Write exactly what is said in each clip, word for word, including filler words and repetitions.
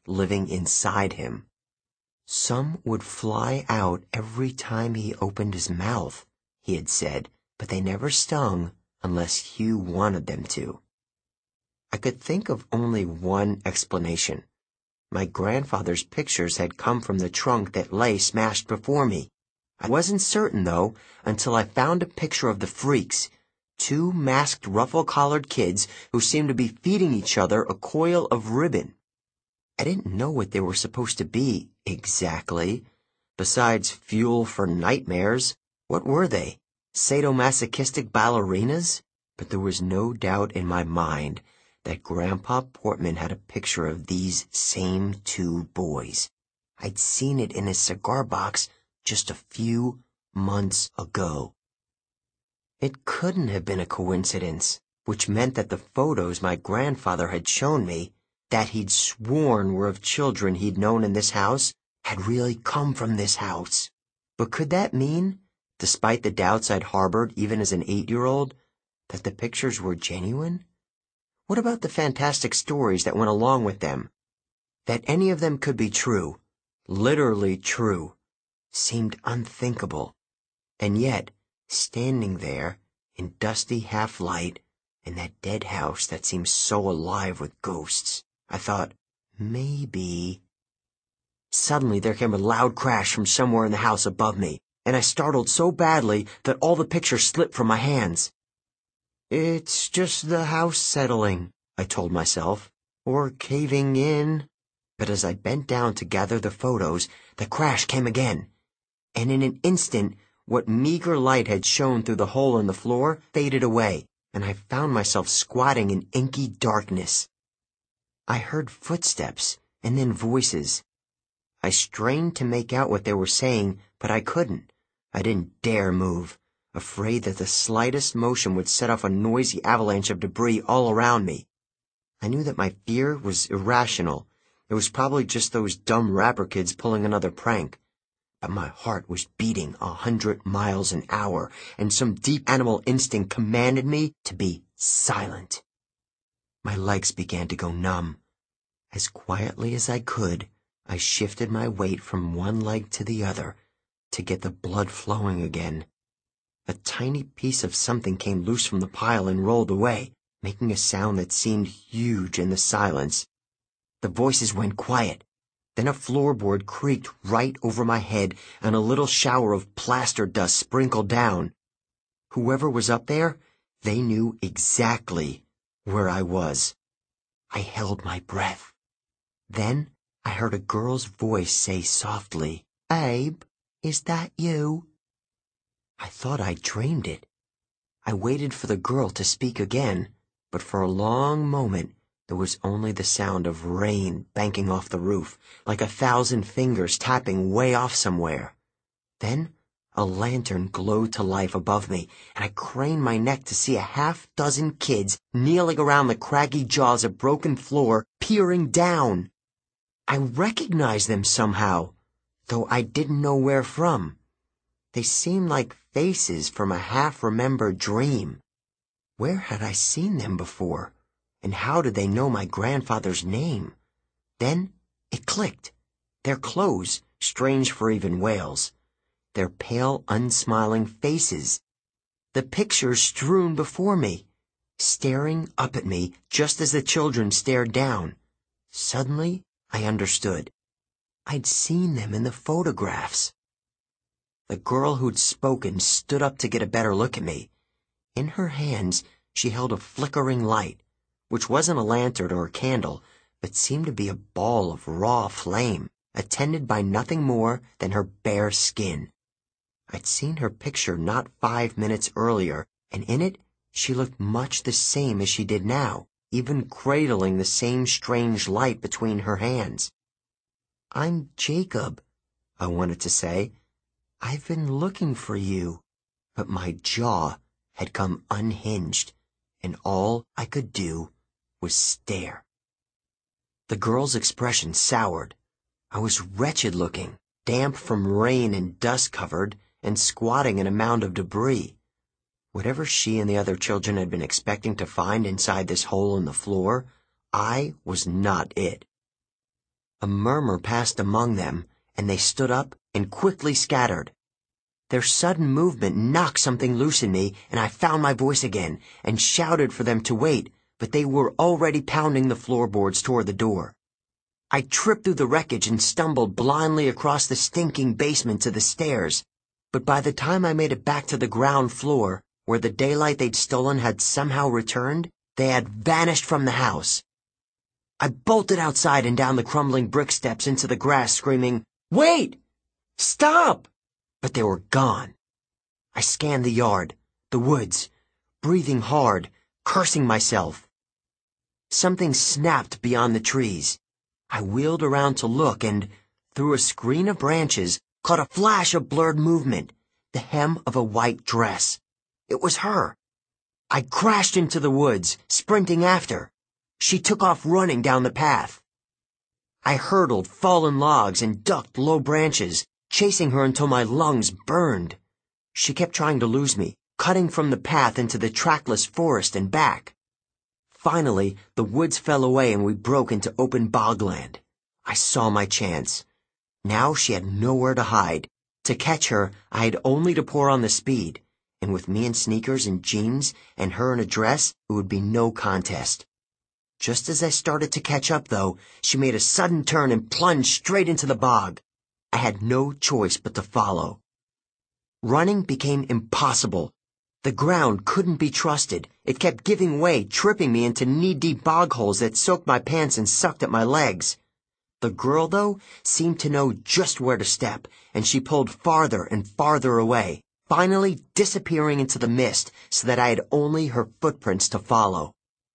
living inside him. Some would fly out every time he opened his mouth, he had said, but they never stung unless Hugh wanted them to. I could think of only one explanation. My grandfather's pictures had come from the trunk that lay smashed before me. I wasn't certain, though, until I found a picture of the freaks, two masked ruffle-collared kids who seemed to be feeding each other a coil of ribbon. I didn't know what they were supposed to be, exactly. Besides fuel for nightmares, what were they? Sadomasochistic ballerinas? But there was no doubt in my mind that Grandpa Portman had a picture of these same two boys. I'd seen it in his cigar box just a few months ago. It couldn't have been a coincidence, which meant that the photos my grandfather had shown me, that he'd sworn were of children he'd known in this house, had really come from this house. But could that mean, despite the doubts I'd harbored even as an eight-year-old, that the pictures were genuine? What about the fantastic stories that went along with them? That any of them could be true, literally true, seemed unthinkable. And yet, standing there, in dusty half-light, in that dead house that seemed so alive with ghosts, I thought, maybe... Suddenly there came a loud crash from somewhere in the house above me, and I startled so badly that all the pictures slipped from my hands. It's just the house settling, I told myself, or caving in. But as I bent down to gather the photos, the crash came again, and in an instant, what meager light had shone through the hole in the floor faded away, and I found myself squatting in inky darkness. I heard footsteps, and then voices. I strained to make out what they were saying, but I couldn't. I didn't dare move, afraid that the slightest motion would set off a noisy avalanche of debris all around me. I knew that my fear was irrational. It was probably just those dumb rapper kids pulling another prank. But my heart was beating a hundred miles an hour, and some deep animal instinct commanded me to be silent. My legs began to go numb. As quietly as I could, I shifted my weight from one leg to the other to get the blood flowing again. A tiny piece of something came loose from the pile and rolled away, making a sound that seemed huge in the silence. The voices went quiet. Then a floorboard creaked right over my head, and a little shower of plaster dust sprinkled down. Whoever was up there, they knew exactly where I was. I held my breath. Then I heard a girl's voice say softly, "Abe, is that you?" I thought I dreamed it. I waited for the girl to speak again, but for a long moment there was only the sound of rain banking off the roof, like a thousand fingers tapping way off somewhere. Then a lantern glowed to life above me, and I craned my neck to see a half-dozen kids kneeling around the craggy jaws of broken floor, peering down. I recognized them somehow, though I didn't know where from. They seemed like faces from a half-remembered dream. Where had I seen them before? And how did they know my grandfather's name? Then it clicked. Their clothes, strange for even whales. Their pale, unsmiling faces. The pictures strewn before me, staring up at me just as the children stared down. Suddenly, I understood. I'd seen them in the photographs. The girl who'd spoken stood up to get a better look at me. In her hands, she held a flickering light, which wasn't a lantern or a candle, but seemed to be a ball of raw flame, attended by nothing more than her bare skin. I'd seen her picture not five minutes earlier, and in it she looked much the same as she did now, even cradling the same strange light between her hands. "I'm Jacob," I wanted to say. "I've been looking for you." But my jaw had come unhinged, and all I could do was stare. The girl's expression soured. I was wretched looking, damp from rain and dust covered, and squatting in a mound of debris. Whatever she and the other children had been expecting to find inside this hole in the floor, I was not it. A murmur passed among them, and they stood up and quickly scattered. Their sudden movement knocked something loose in me, and I found my voice again and shouted for them to wait, but they were already pounding the floorboards toward the door. I tripped through the wreckage and stumbled blindly across the stinking basement to the stairs, but by the time I made it back to the ground floor, where the daylight they'd stolen had somehow returned, they had vanished from the house. I bolted outside and down the crumbling brick steps into the grass, screaming, "Wait! Stop!" But they were gone. I scanned the yard, the woods, breathing hard, cursing myself. Something snapped beyond the trees. I wheeled around to look and, through a screen of branches, caught a flash of blurred movement, the hem of a white dress. It was her. I crashed into the woods, sprinting after. She took off running down the path. I hurdled fallen logs and ducked low branches, chasing her until my lungs burned. She kept trying to lose me, cutting from the path into the trackless forest and back. Finally, the woods fell away and we broke into open bogland. I saw my chance. Now she had nowhere to hide. To catch her, I had only to pour on the speed, and with me in sneakers and jeans and her in a dress, it would be no contest. Just as I started to catch up, though, she made a sudden turn and plunged straight into the bog. I had no choice but to follow. Running became impossible. The ground couldn't be trusted. It kept giving way, tripping me into knee-deep bog holes that soaked my pants and sucked at my legs. The girl, though, seemed to know just where to step, and she pulled farther and farther away, finally disappearing into the mist so that I had only her footprints to follow.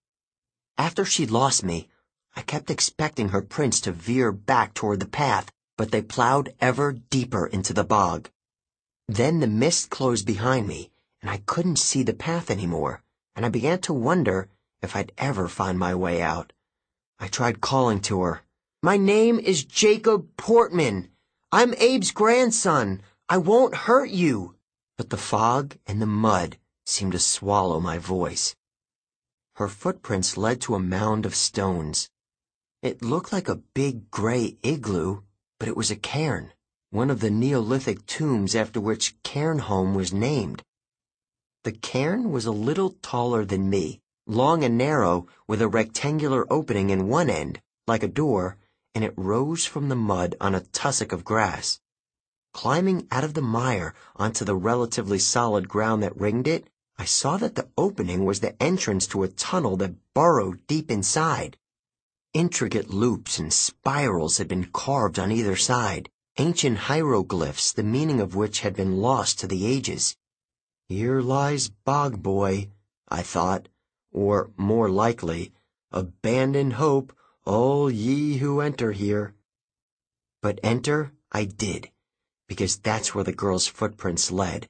After she'd lost me, I kept expecting her prints to veer back toward the path, but they plowed ever deeper into the bog. Then the mist closed behind me, and I couldn't see the path anymore, and I began to wonder if I'd ever find my way out. I tried calling to her. "My name is Jacob Portman. I'm Abe's grandson. I won't hurt you." But the fog and the mud seemed to swallow my voice. Her footprints led to a mound of stones. It looked like a big gray igloo, but it was a cairn, one of the Neolithic tombs after which Cairnholm was named. The cairn was a little taller than me, long and narrow, with a rectangular opening in one end, like a door, and it rose from the mud on a tussock of grass. Climbing out of the mire onto the relatively solid ground that ringed it, I saw that the opening was the entrance to a tunnel that burrowed deep inside. Intricate loops and spirals had been carved on either side, ancient hieroglyphs the meaning of which had been lost to the ages. "Here lies Bog Boy," I thought, or, more likely, "Abandon hope, all ye who enter here." But enter I did, because that's where the girl's footprints led.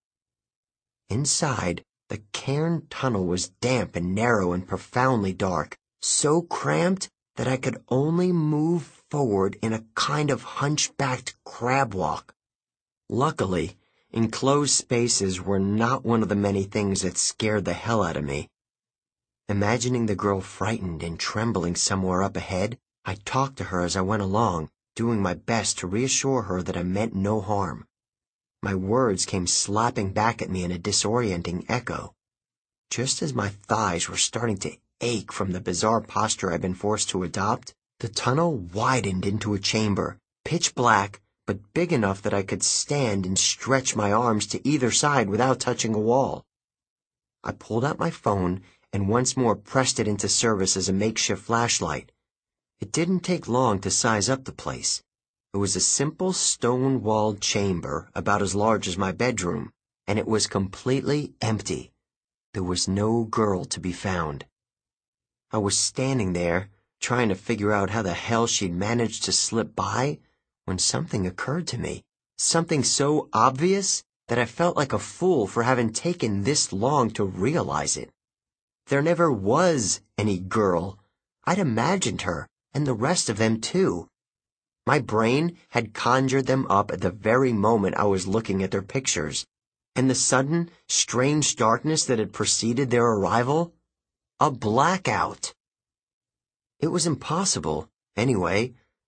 Inside, the cairn tunnel was damp and narrow and profoundly dark, so cramped that I could only move forward in a kind of hunchbacked crab walk. Luckily, enclosed spaces were not one of the many things that scared the hell out of me. Imagining the girl frightened and trembling somewhere up ahead, I talked to her as I went along, doing my best to reassure her that I meant no harm. My words came slapping back at me in a disorienting echo. Just as my thighs were starting to ache from the bizarre posture I'd been forced to adopt, the tunnel widened into a chamber, pitch black, but big enough that I could stand and stretch my arms to either side without touching a wall. I pulled out my phone and once more pressed it into service as a makeshift flashlight. It didn't take long to size up the place. It was a simple stone-walled chamber about as large as my bedroom, and it was completely empty. There was no girl to be found. I was standing there, trying to figure out how the hell she'd managed to slip by, when something occurred to me, something so obvious that I felt like a fool for having taken this long to realize it. There never was any girl. I'd imagined her, and the rest of them too. My brain had conjured them up at the very moment I was looking at their pictures, and the sudden, strange darkness that had preceded their arrival? A blackout. It was impossible, anyway.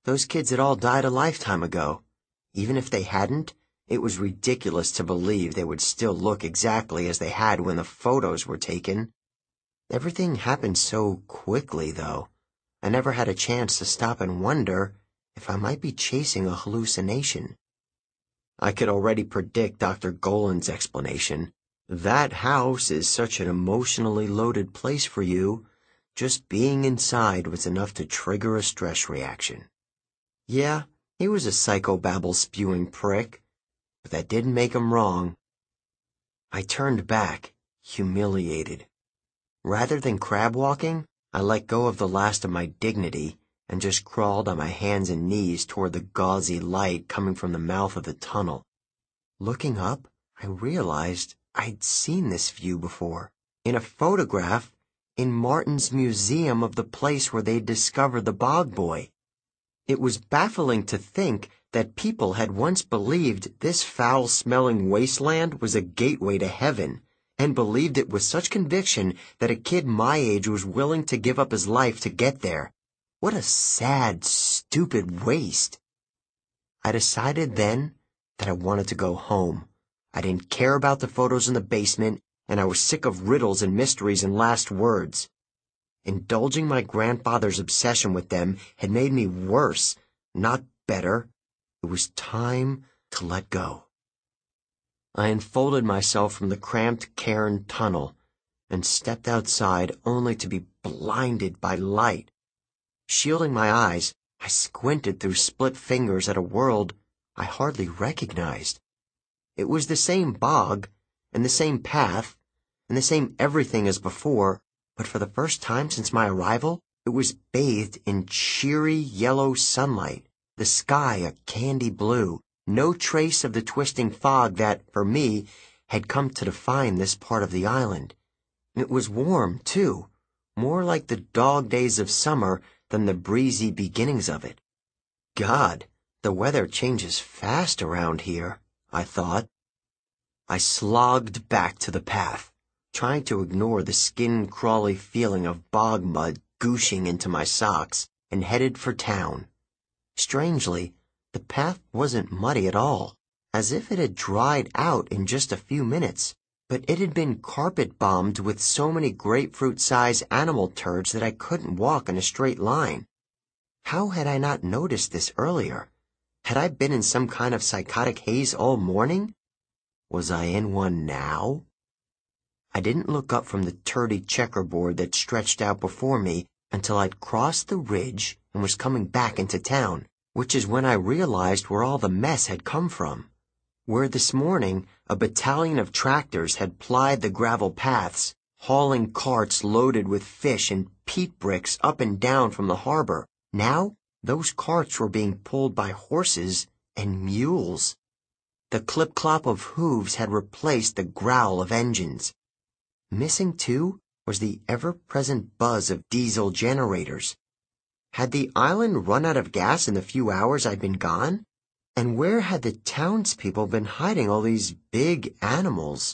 Those kids had all died a lifetime ago. Even if they hadn't, it was ridiculous to believe they would still look exactly as they had when the photos were taken. Everything happened so quickly, though. I never had a chance to stop and wonder if I might be chasing a hallucination. I could already predict Doctor Golan's explanation. That house is such an emotionally loaded place for you. Just being inside was enough to trigger a stress reaction. Yeah, he was a psychobabble-spewing prick, but that didn't make him wrong. I turned back, humiliated. Rather than crab walking, I let go of the last of my dignity and just crawled on my hands and knees toward the gauzy light coming from the mouth of the tunnel. Looking up, I realized I'd seen this view before, in a photograph in Martin's museum of the place where they'd discovered the Bog Boy. It was baffling to think that people had once believed this foul-smelling wasteland was a gateway to heaven, and believed it with such conviction that a kid my age was willing to give up his life to get there. What a sad, stupid waste. I decided then that I wanted to go home. I didn't care about the photos in the basement, and I was sick of riddles and mysteries and last words. Indulging my grandfather's obsession with them had made me worse, not better. It was time to let go. I unfolded myself from the cramped cairn tunnel and stepped outside only to be blinded by light. Shielding my eyes, I squinted through split fingers at a world I hardly recognized. It was the same bog, and the same path, and the same everything as before, but for the first time since my arrival, it was bathed in cheery yellow sunlight, the sky a candy blue, no trace of the twisting fog that, for me, had come to define this part of the island. It was warm, too, more like the dog days of summer than the breezy beginnings of it. God, the weather changes fast around here, I thought. I slogged back to the path, trying to ignore the skin-crawly feeling of bog mud gooshing into my socks, and headed for town. Strangely, the path wasn't muddy at all, as if it had dried out in just a few minutes, but it had been carpet-bombed with so many grapefruit-sized animal turds that I couldn't walk in a straight line. How had I not noticed this earlier? Had I been in some kind of psychotic haze all morning? Was I in one now? I didn't look up from the turdy checkerboard that stretched out before me until I'd crossed the ridge and was coming back into town, which is when I realized where all the mess had come from. Where this morning a battalion of tractors had plied the gravel paths, hauling carts loaded with fish and peat bricks up and down from the harbor. Now, those carts were being pulled by horses and mules. The clip-clop of hooves had replaced the growl of engines. Missing, too, was the ever-present buzz of diesel generators. Had the island run out of gas in the few hours I'd been gone? And where had the townspeople been hiding all these big animals?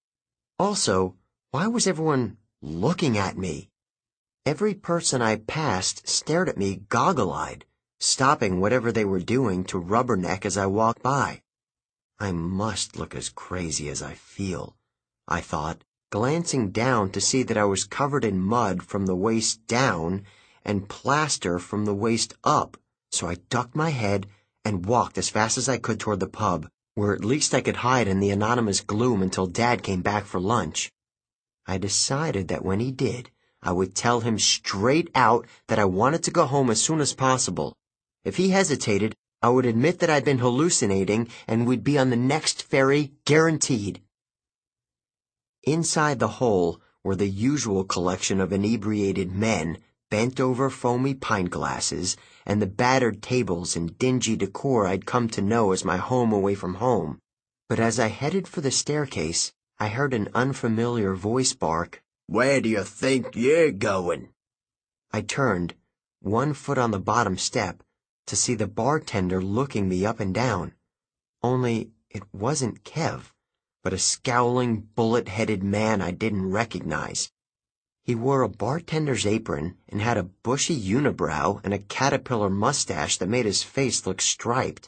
Also, why was everyone looking at me? Every person I passed stared at me goggle-eyed, stopping whatever they were doing to rubberneck as I walked by. I must look as crazy as I feel, I thought, glancing down to see that I was covered in mud from the waist down and plaster from the waist up, so I ducked my head and walked as fast as I could toward the pub, where at least I could hide in the anonymous gloom until Dad came back for lunch. I decided that when he did, I would tell him straight out that I wanted to go home as soon as possible. If he hesitated, I would admit that I'd been hallucinating and we'd be on the next ferry, guaranteed. Inside the hole were the usual collection of inebriated men, bent over foamy pint glasses, and the battered tables and dingy decor I'd come to know as my home away from home. But as I headed for the staircase, I heard an unfamiliar voice bark, "Where do you think you're going?" I turned, one foot on the bottom step, to see the bartender looking me up and down. Only it wasn't Kev, but a scowling, bullet-headed man I didn't recognize. He wore a bartender's apron and had a bushy unibrow and a caterpillar mustache that made his face look striped.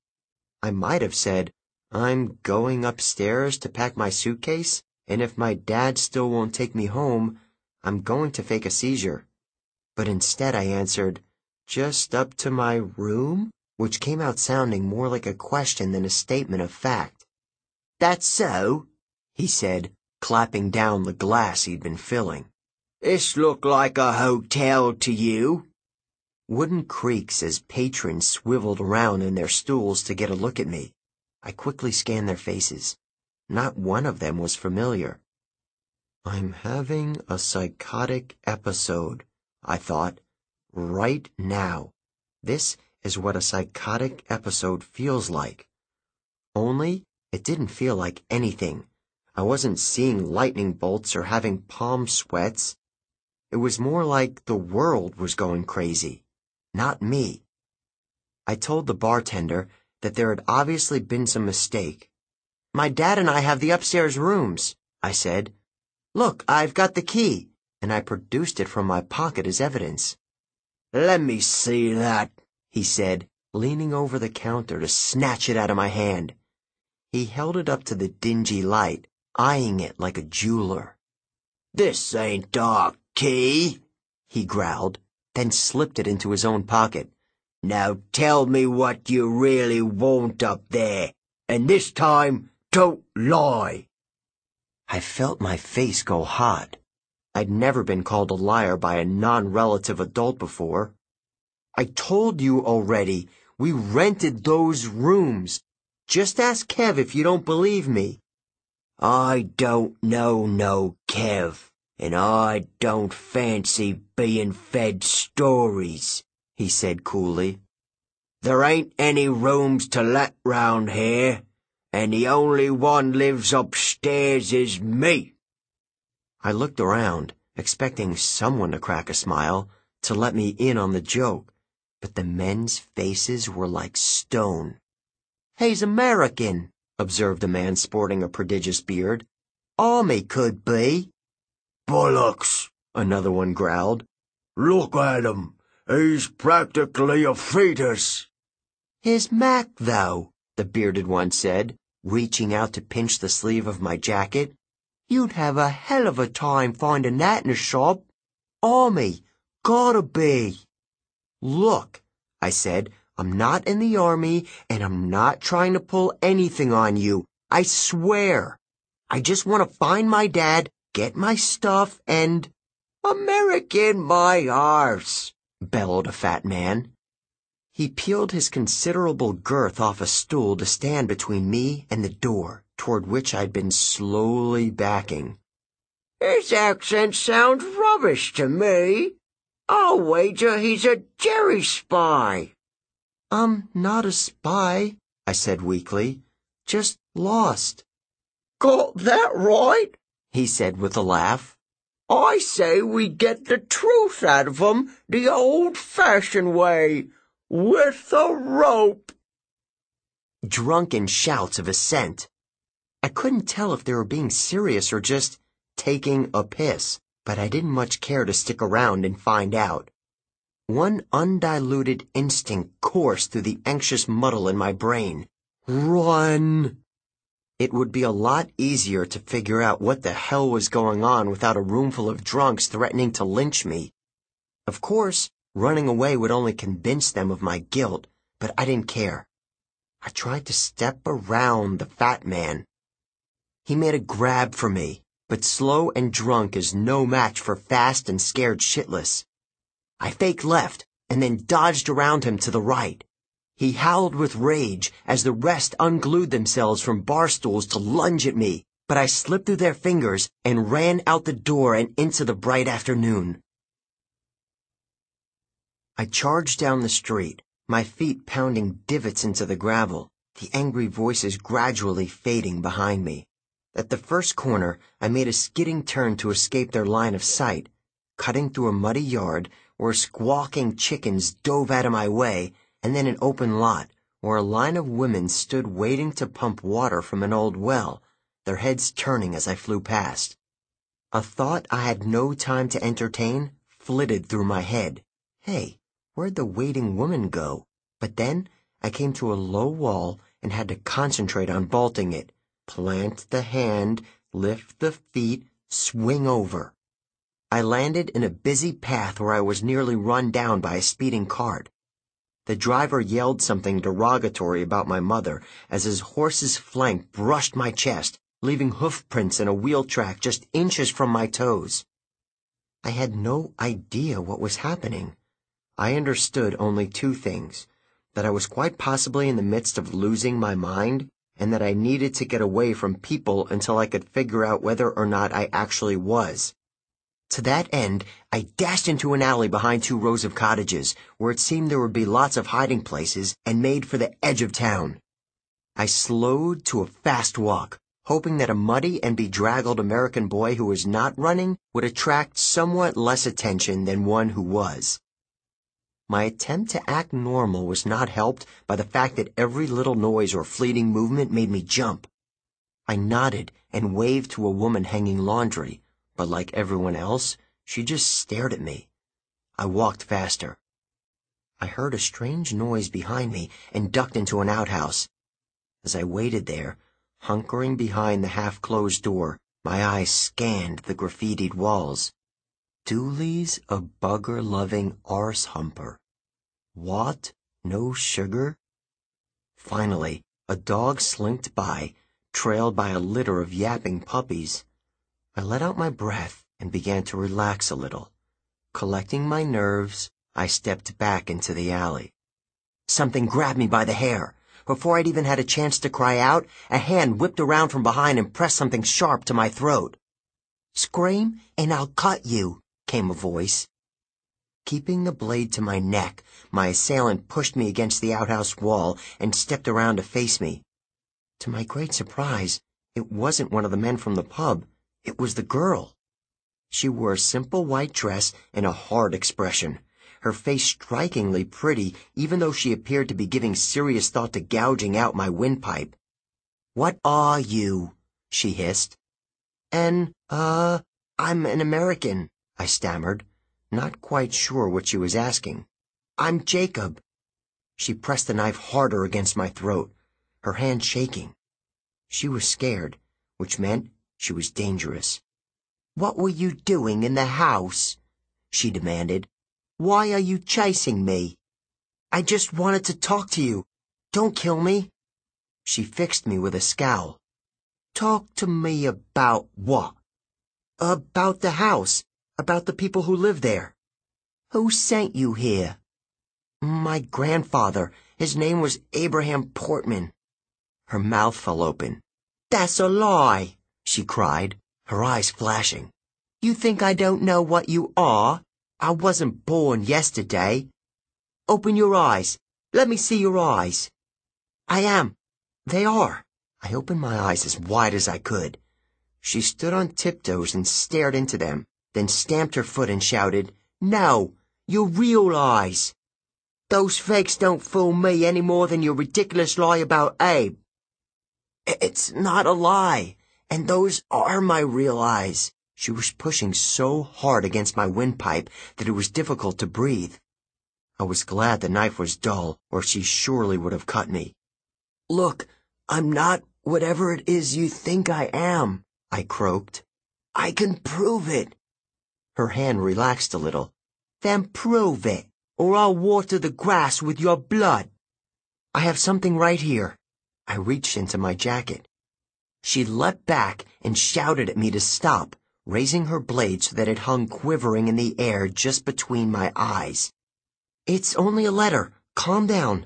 I might have said, "I'm going upstairs to pack my suitcase, and if my dad still won't take me home, I'm going to fake a seizure." But instead I answered, "Just up to my room?" which came out sounding more like a question than a statement of fact. "That's so," he said, clapping down the glass he'd been filling. "This look like a hotel to you?" Wooden creaks as patrons swiveled around in their stools to get a look at me. I quickly scanned their faces. Not one of them was familiar. "I'm having a psychotic episode," I thought. "Right now. This is what a psychotic episode feels like." Only, it didn't feel like anything. I wasn't seeing lightning bolts or having palm sweats. It was more like the world was going crazy, not me. I told the bartender that there had obviously been some mistake. "My dad and I have the upstairs rooms," I said. "Look, I've got the key," and I produced it from my pocket as evidence. "Let me see that," he said, leaning over the counter to snatch it out of my hand. He held it up to the dingy light, eyeing it like a jeweler. "This ain't our key," he growled, then slipped it into his own pocket. "Now tell me what you really want up there, and this time don't lie." I felt my face go hot. I'd never been called a liar by a non-relative adult before. "I told you already, we rented those rooms. Just ask Kev if you don't believe me." "I don't know no Kev, and I don't fancy being fed stories," he said coolly. "There ain't any rooms to let round here, and the only one lives upstairs is me." I looked around, expecting someone to crack a smile, to let me in on the joke, but the men's faces were like stone. "He's American," observed a man sporting a prodigious beard. "Army could be." "Bollocks," another one growled. "Look at him. He's practically a fetus." "Here's Mac, though," the bearded one said, reaching out to pinch the sleeve of my jacket. "You'd have a hell of a time finding that in a shop. Army, gotta be." "Look," I said, "I'm not in the army, and I'm not trying to pull anything on you. I swear. I just want to find my dad, get my stuff, and—" "American my arse," bellowed a fat man. He peeled his considerable girth off a stool to stand between me and the door, toward which I'd been slowly backing. "His accent sounds rubbish to me. I'll wager he's a Jerry spy." "I'm not a spy," I said weakly. "Just lost." "Got that right," he said with a laugh. "I say we get the truth out of 'em the old-fashioned way, with a rope." Drunken shouts of assent. I couldn't tell if they were being serious or just taking a piss, but I didn't much care to stick around and find out. One undiluted instinct coursed through the anxious muddle in my brain. Run! It would be a lot easier to figure out what the hell was going on without a roomful of drunks threatening to lynch me. Of course, running away would only convince them of my guilt, but I didn't care. I tried to step around the fat man. He made a grab for me, but slow and drunk is no match for fast and scared shitless. I faked left and then dodged around him to the right. He howled with rage as the rest unglued themselves from bar stools to lunge at me, but I slipped through their fingers and ran out the door and into the bright afternoon. I charged down the street, my feet pounding divots into the gravel, the angry voices gradually fading behind me. At the first corner, I made a skidding turn to escape their line of sight, cutting through a muddy yard where squawking chickens dove out of my way, and then an open lot where a line of women stood waiting to pump water from an old well, their heads turning as I flew past. A thought I had no time to entertain flitted through my head. Hey, where'd the waiting woman go? But then I came to a low wall and had to concentrate on vaulting it. Plant the hand, lift the feet, swing over. I landed in a busy path where I was nearly run down by a speeding cart. The driver yelled something derogatory about my mother as his horse's flank brushed my chest, leaving hoof prints in a wheel track just inches from my toes. I had no idea what was happening. I understood only two things: that I was quite possibly in the midst of losing my mind, and that I needed to get away from people until I could figure out whether or not I actually was. To that end, I dashed into an alley behind two rows of cottages, where it seemed there would be lots of hiding places, and made for the edge of town. I slowed to a fast walk, hoping that a muddy and bedraggled American boy who was not running would attract somewhat less attention than one who was. My attempt to act normal was not helped by the fact that every little noise or fleeting movement made me jump. I nodded and waved to a woman hanging laundry, but like everyone else, she just stared at me. I walked faster. I heard a strange noise behind me and ducked into an outhouse. As I waited there, hunkering behind the half-closed door, my eyes scanned the graffitied walls. Dooley's a bugger-loving arse-humper. What? No sugar? Finally, a dog slinked by, trailed by a litter of yapping puppies. I let out my breath and began to relax a little. Collecting my nerves, I stepped back into the alley. Something grabbed me by the hair. Before I'd even had a chance to cry out, a hand whipped around from behind and pressed something sharp to my throat. "Scream, and I'll cut you," came a voice. Keeping the blade to my neck, my assailant pushed me against the outhouse wall and stepped around to face me. To my great surprise, it wasn't one of the men from the pub. It was the girl. She wore a simple white dress and a hard expression, her face strikingly pretty, even though she appeared to be giving serious thought to gouging out my windpipe. "What are you?" she hissed. "An, uh, I'm an American," I stammered, not quite sure what she was asking. "I'm Jacob." She pressed the knife harder against my throat, her hand shaking. She was scared, which meant she was dangerous. "What were you doing in the house?" she demanded. "Why are you chasing me?" "I just wanted to talk to you. Don't kill me." She fixed me with a scowl. "Talk to me about what?" "About the house. About the people who live there." "Who sent you here?" "My grandfather. His name was Abraham Portman." Her mouth fell open. "That's a lie," she cried, her eyes flashing. "You think I don't know what you are? I wasn't born yesterday. Open your eyes. Let me see your eyes." "I am. They are." I opened my eyes as wide as I could. She stood on tiptoes and stared into them, then stamped her foot and shouted, "No, your real eyes. Those fakes don't fool me any more than your ridiculous lie about Abe." "It's not a lie, and those are my real eyes." She was pushing so hard against my windpipe that it was difficult to breathe. I was glad the knife was dull, or she surely would have cut me. "Look, I'm not whatever it is you think I am," I croaked. "I can prove it." Her hand relaxed a little. "Then prove it, or I'll water the grass with your blood." "I have something right here." I reached into my jacket. She leapt back and shouted at me to stop, raising her blade so that it hung quivering in the air just between my eyes. "It's only a letter. Calm down."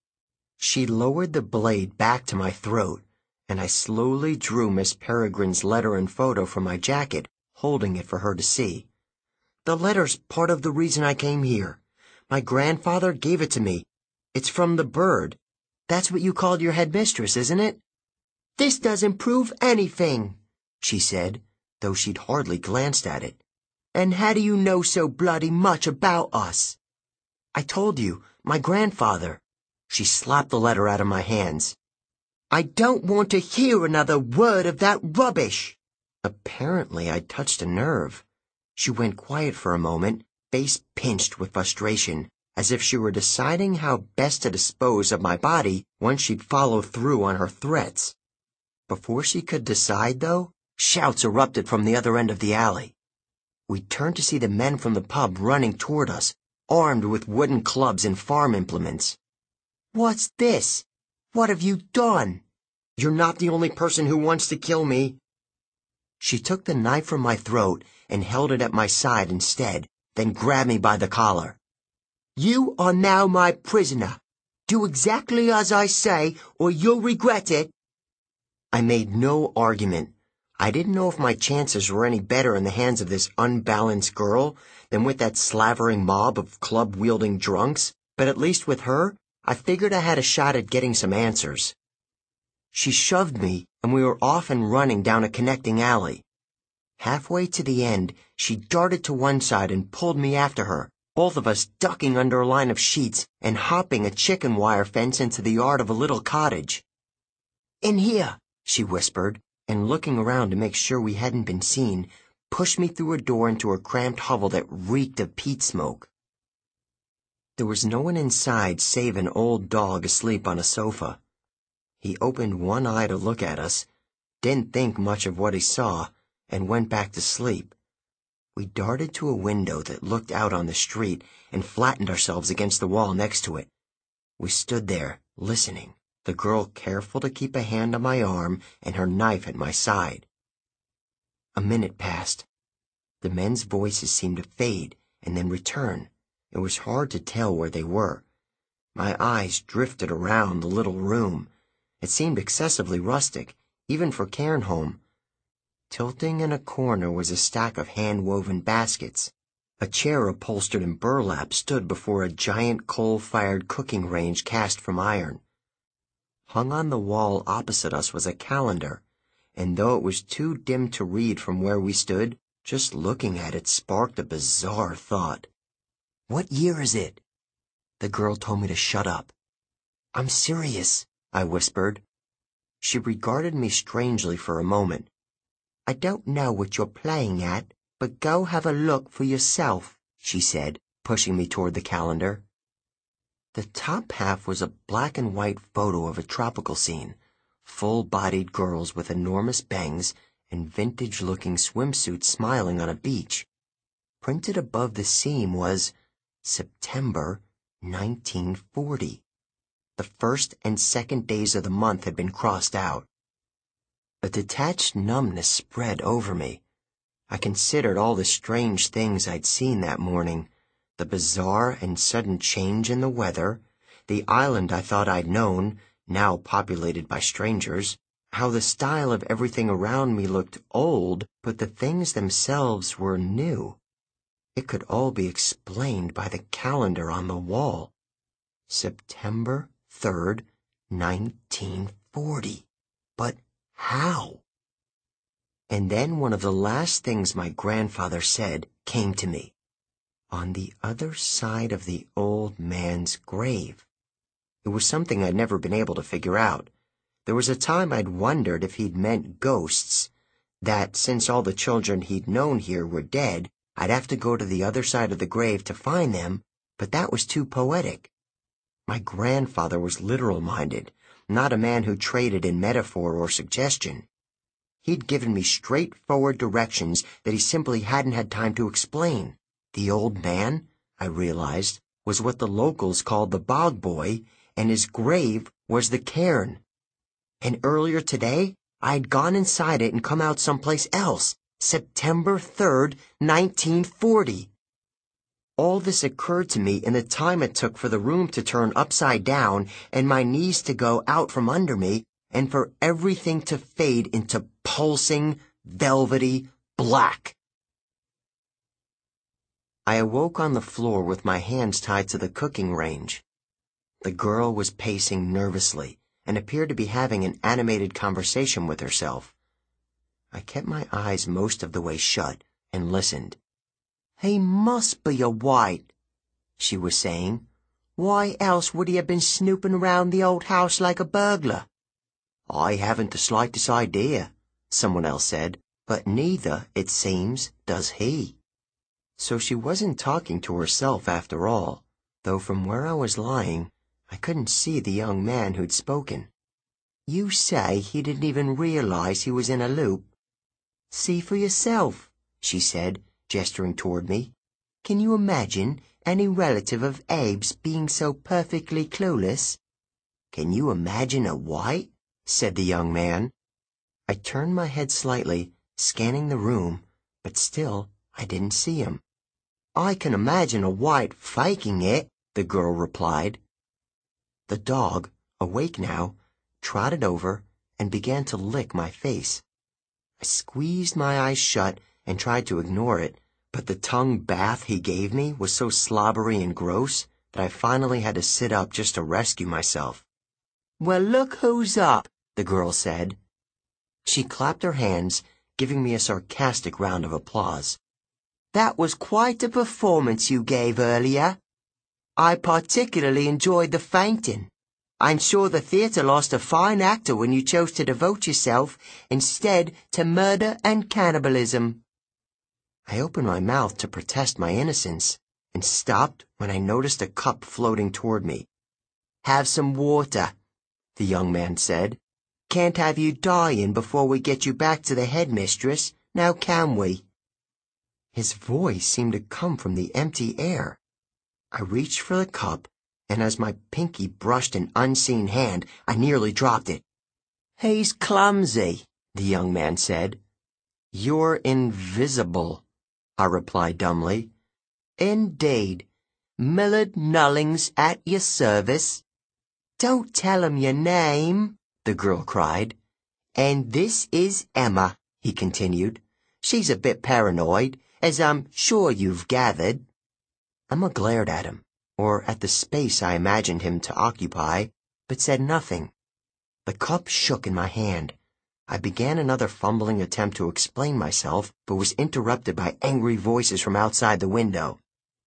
She lowered the blade back to my throat, and I slowly drew Miss Peregrine's letter and photo from my jacket, holding it for her to see. "The letter's part of the reason I came here. My grandfather gave it to me. It's from the bird. That's what you called your headmistress, isn't it?" "This doesn't prove anything," she said, though she'd hardly glanced at it. "And how do you know so bloody much about us?" "I told you, my grandfather." She slapped the letter out of my hands. "I don't want to hear another word of that rubbish." Apparently, I'd touched a nerve. She went quiet for a moment, face pinched with frustration, as if she were deciding how best to dispose of my body once she'd follow through on her threats. Before she could decide, though, shouts erupted from the other end of the alley. We turned to see the men from the pub running toward us, armed with wooden clubs and farm implements. "What's this? What have you done?" "You're not the only person who wants to kill me." She took the knife from my throat and held it at my side instead, then grabbed me by the collar. "You are now my prisoner. Do exactly as I say, or you'll regret it." I made no argument. I didn't know if my chances were any better in the hands of this unbalanced girl than with that slavering mob of club-wielding drunks, but at least with her, I figured I had a shot at getting some answers. She shoved me, and we were off and running down a connecting alley. Halfway to the end, she darted to one side and pulled me after her, both of us ducking under a line of sheets and hopping a chicken wire fence into the yard of a little cottage. "In here," she whispered, and looking around to make sure we hadn't been seen, pushed me through a door into a cramped hovel that reeked of peat smoke. There was no one inside save an old dog asleep on a sofa. He opened one eye to look at us, didn't think much of what he saw, and went back to sleep. We darted to a window that looked out on the street and flattened ourselves against the wall next to it. We stood there, listening, the girl careful to keep a hand on my arm and her knife at my side. A minute passed. The men's voices seemed to fade and then return. It was hard to tell where they were. My eyes drifted around the little room. It seemed excessively rustic, even for Cairnholm. Tilting in a corner was a stack of hand-woven baskets. A chair upholstered in burlap stood before a giant coal-fired cooking range cast from iron. Hung on the wall opposite us was a calendar, and though it was too dim to read from where we stood, just looking at it sparked a bizarre thought. "What year is it?" The girl told me to shut up. "I'm serious," I whispered. She regarded me strangely for a moment. "I don't know what you're playing at, but go have a look for yourself," she said, pushing me toward the calendar. The top half was a black and white photo of a tropical scene, full-bodied girls with enormous bangs and vintage-looking swimsuits smiling on a beach. Printed above the seam was September nineteen forty. The first and second days of the month had been crossed out. A detached numbness spread over me. I considered all the strange things I'd seen that morning, the bizarre and sudden change in the weather, the island I thought I'd known, now populated by strangers, how the style of everything around me looked old, but the things themselves were new. It could all be explained by the calendar on the wall. September third, nineteen forty. But how? And then one of the last things my grandfather said came to me. On the other side of the old man's grave. It was something I'd never been able to figure out. There was a time I'd wondered if he'd meant ghosts, that since all the children he'd known here were dead, I'd have to go to the other side of the grave to find them, but that was too poetic. My grandfather was literal-minded, not a man who traded in metaphor or suggestion. He'd given me straightforward directions that he simply hadn't had time to explain. The old man, I realized, was what the locals called the Bog Boy, and his grave was the cairn. And earlier today, I'd gone inside it and come out someplace else, September third, nineteen forty. All this occurred to me in the time it took for the room to turn upside down and my knees to go out from under me and for everything to fade into pulsing, velvety black. I awoke on the floor with my hands tied to the cooking range. The girl was pacing nervously and appeared to be having an animated conversation with herself. I kept my eyes most of the way shut and listened. "He must be a white," she was saying. "Why else would he have been snooping around the old house like a burglar?" "I haven't the slightest idea," someone else said, but neither, it seems, does he. So she wasn't talking to herself after all, though from where I was lying, I couldn't see the young man who'd spoken. You say he didn't even realize he was in a loop? See for yourself, she said, gesturing toward me. Can you imagine any relative of Abe's being so perfectly clueless? Can you imagine a white? Said the young man. I turned my head slightly, scanning the room, but still I didn't see him. I can imagine a white faking it, the girl replied. The dog, awake now, trotted over and began to lick my face. I squeezed my eyes shut and tried to ignore it, but the tongue bath he gave me was so slobbery and gross that I finally had to sit up just to rescue myself. Well, look who's up, the girl said. She clapped her hands, giving me a sarcastic round of applause. That was quite a performance you gave earlier. I particularly enjoyed the fainting. I'm sure the theatre lost a fine actor when you chose to devote yourself instead to murder and cannibalism. I opened my mouth to protest my innocence and stopped when I noticed a cup floating toward me. Have some water, the young man said. Can't have you dying before we get you back to the headmistress, now can we? His voice seemed to come from the empty air. I reached for the cup, and as my pinky brushed an unseen hand, I nearly dropped it. He's clumsy, the young man said. You're invisible, I replied dumbly. Indeed. Millard Nullings at your service. Don't tell him your name, the girl cried. And this is Emma, he continued. She's a bit paranoid, as I'm sure you've gathered. Emma glared at him, or at the space I imagined him to occupy, but said nothing. The cup shook in my hand. I began another fumbling attempt to explain myself, but was interrupted by angry voices from outside the window.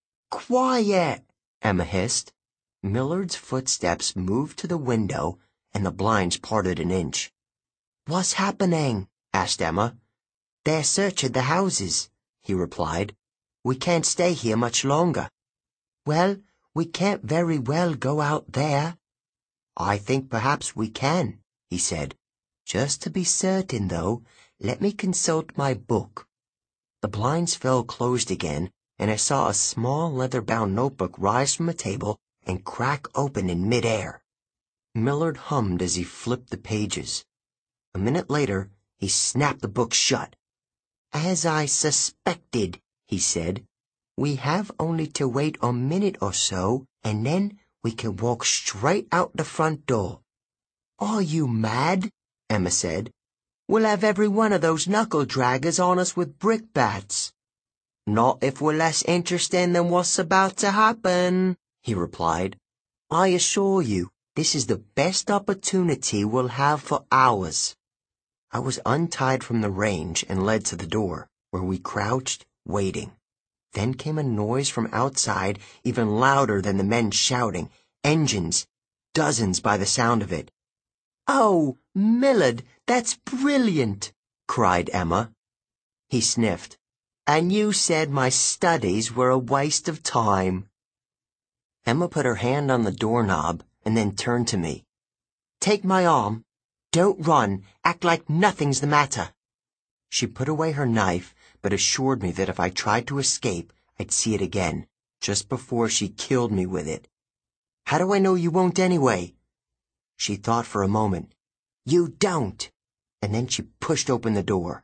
Quiet, Emma hissed. Millard's footsteps moved to the window, and the blinds parted an inch. What's happening? Asked Emma. They're searching the houses, he replied. We can't stay here much longer. Well, we can't very well go out there. I think perhaps we can, he said. Just to be certain, though, let me consult my book. The blinds fell closed again, and I saw a small leather-bound notebook rise from a table and crack open in mid-air. Millard hummed as he flipped the pages. A minute later, he snapped the book shut. As I suspected, he said. We have only to wait a minute or so, and then we can walk straight out the front door. Are you mad? Emma said. We'll have every one of those knuckle-draggers on us with brickbats. Not if we're less interesting than what's about to happen, he replied. I assure you, this is the best opportunity we'll have for hours. I was untied from the range and led to the door, where we crouched, waiting. Then came a noise from outside, even louder than the men shouting. Engines, dozens by the sound of it. Oh, Millard, that's brilliant, cried Emma. He sniffed. And you said my studies were a waste of time. Emma put her hand on the doorknob and then turned to me. Take my arm. Don't run. Act like nothing's the matter. She put away her knife, but assured me that if I tried to escape, I'd see it again, just before she killed me with it. How do I know you won't anyway? She thought for a moment. You don't. And then she pushed open the door.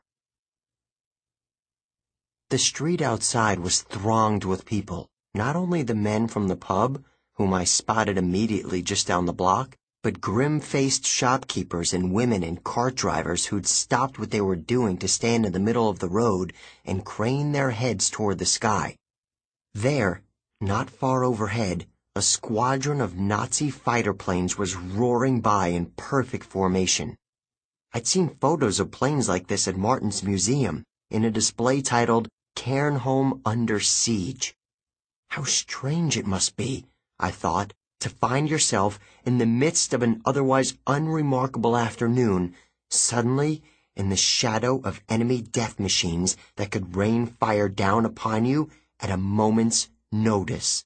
The street outside was thronged with people, not only the men from the pub, whom I spotted immediately just down the block, but grim-faced shopkeepers and women and cart drivers who'd stopped what they were doing to stand in the middle of the road and crane their heads toward the sky. There, not far overhead, a squadron of Nazi fighter planes was roaring by in perfect formation. I'd seen photos of planes like this at Martin's Museum, in a display titled Cairnholm Under Siege. How strange it must be, I thought, to find yourself in the midst of an otherwise unremarkable afternoon, suddenly in the shadow of enemy death machines that could rain fire down upon you at a moment's notice.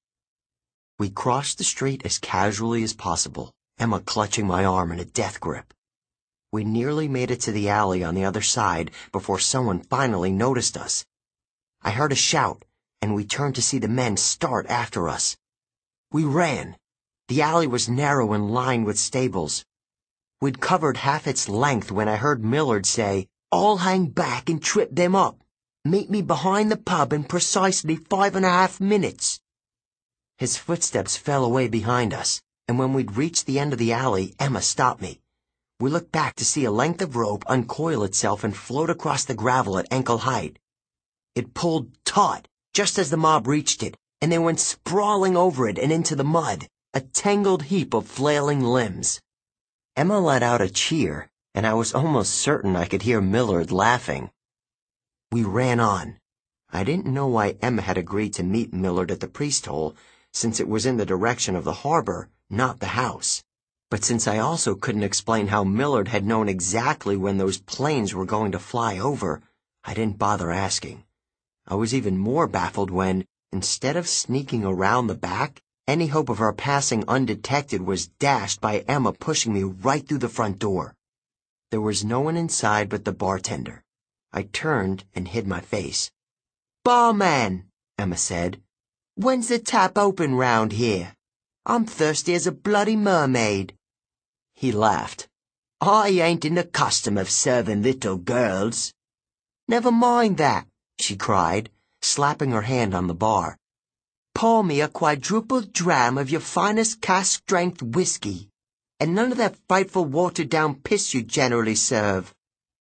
We crossed the street as casually as possible, Emma clutching my arm in a death grip. We nearly made it to the alley on the other side before someone finally noticed us. I heard a shout, and we turned to see the men start after us. We ran. The alley was narrow and lined with stables. We'd covered half its length when I heard Millard say, "I'll hang back and trip them up. Meet me behind the pub in precisely five and a half minutes." His footsteps fell away behind us, and when we'd reached the end of the alley, Emma stopped me. We looked back to see a length of rope uncoil itself and float across the gravel at ankle height. It pulled taut just as the mob reached it, and they went sprawling over it and into the mud, a tangled heap of flailing limbs. Emma let out a cheer, and I was almost certain I could hear Millard laughing. We ran on. I didn't know why Emma had agreed to meet Millard at the priest hole, since it was in the direction of the harbor, not the house. But since I also couldn't explain how Millard had known exactly when those planes were going to fly over, I didn't bother asking. I was even more baffled when, instead of sneaking around the back, any hope of our passing undetected was dashed by Emma pushing me right through the front door. There was no one inside but the bartender. I turned and hid my face. "Barman," Emma said, "when's the tap open round here? I'm thirsty as a bloody mermaid." He laughed. "I ain't in the custom of serving little girls." "Never mind that," she cried, slapping her hand on the bar. "Pour me a quadruple dram of your finest cask-strength whiskey, and none of that frightful watered-down piss you generally serve."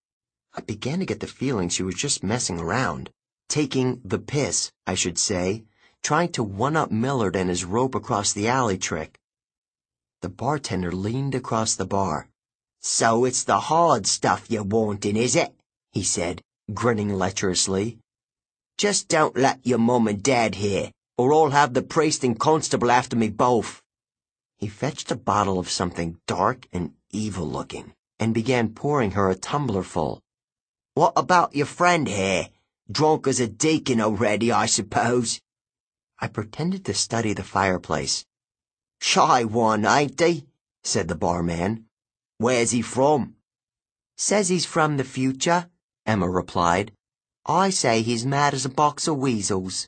I began to get the feeling she was just messing around, taking the piss, I should say, trying to one-up Millard and his rope across the alley trick. The bartender leaned across the bar. "So it's the hard stuff you're wanting, is it?" he said, grinning lecherously. "Just don't let your mum and dad hear, or I'll have the priest and constable after me both." He fetched a bottle of something dark and evil-looking, and began pouring her a tumblerful. "What about your friend here? Drunk as a deacon already, I suppose?" I pretended to study the fireplace. "Shy one, ain't he?" said the barman. "Where's he from?" "Says he's from the future," Emma replied. "I say he's mad as a box of weasels."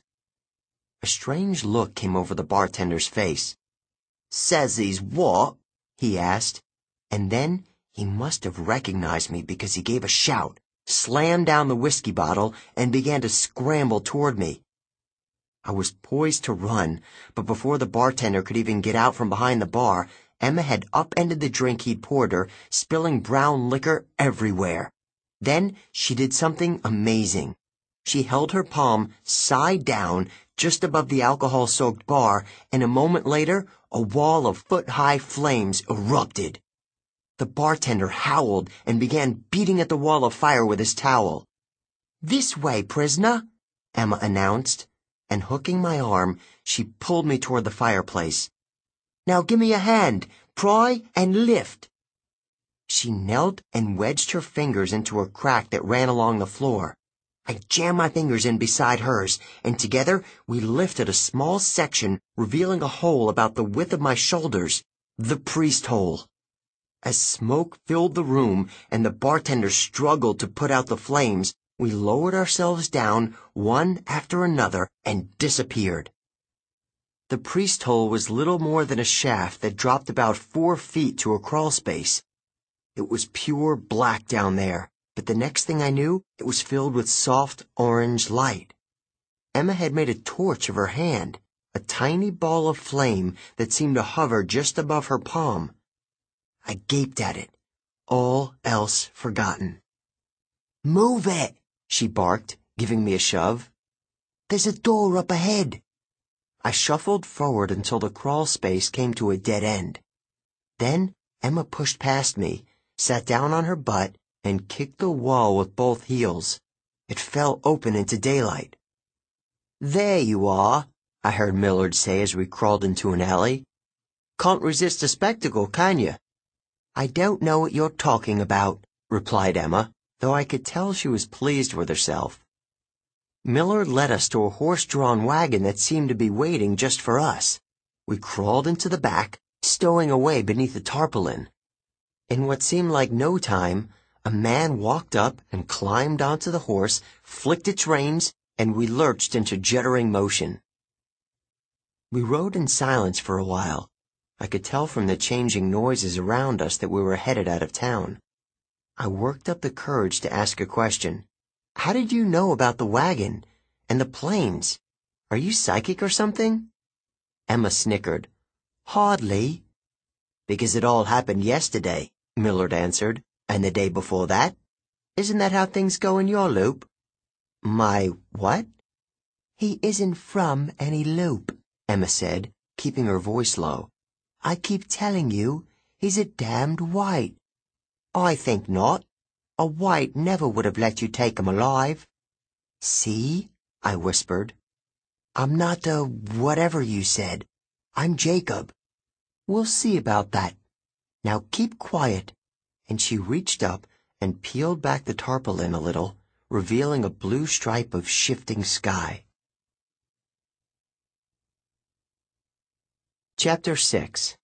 A strange look came over the bartender's face. "Says he's what?" he asked, and then he must have recognized me because he gave a shout, slammed down the whiskey bottle, and began to scramble toward me. I was poised to run, but before the bartender could even get out from behind the bar, Emma had upended the drink he'd poured her, spilling brown liquor everywhere. Then she did something amazing. She held her palm side down just above the alcohol-soaked bar, and a moment later, a wall of foot-high flames erupted. The bartender howled and began beating at the wall of fire with his towel. "This way, prisoner," Emma announced, and hooking my arm, she pulled me toward the fireplace. "Now give me a hand, pry and lift." She knelt and wedged her fingers into a crack that ran along the floor. I jammed my fingers in beside hers, and together we lifted a small section, revealing a hole about the width of my shoulders, the priest hole. As smoke filled the room and the bartender struggled to put out the flames, we lowered ourselves down, one after another, and disappeared. The priest hole was little more than a shaft that dropped about four feet to a crawl space. It was pure black down there, but the next thing I knew, it was filled with soft orange light. Emma had made a torch of her hand, a tiny ball of flame that seemed to hover just above her palm. I gaped at it, all else forgotten. "Move it," she barked, giving me a shove. "There's a door up ahead." I shuffled forward until the crawl space came to a dead end. Then Emma pushed past me, sat down on her butt, and kicked the wall with both heels. It fell open into daylight. "There you are," I heard Millard say as we crawled into an alley. "Can't resist a spectacle, can you?" "I don't know what you're talking about," replied Emma, though I could tell she was pleased with herself. Millard led us to a horse-drawn wagon that seemed to be waiting just for us. We crawled into the back, stowing away beneath the tarpaulin. In what seemed like no time, a man walked up and climbed onto the horse, flicked its reins, and we lurched into jittering motion. We rode in silence for a while. I could tell from the changing noises around us that we were headed out of town. I worked up the courage to ask a question. "How did you know about the wagon and the planes? Are you psychic or something?" Emma snickered. "Hardly." "Because it all happened yesterday," Millard answered, "and the day before that. Isn't that how things go in your loop?" "My what?" "He isn't from any loop," Emma said, keeping her voice low. "I keep telling you, he's a damned white." "I think not. A white never would have let you take him alive." "See?" I whispered. "I'm not a whatever you said. I'm Jacob." "We'll see about that. Now keep quiet." And she reached up and peeled back the tarpaulin a little, revealing a blue stripe of shifting sky. Chapter six.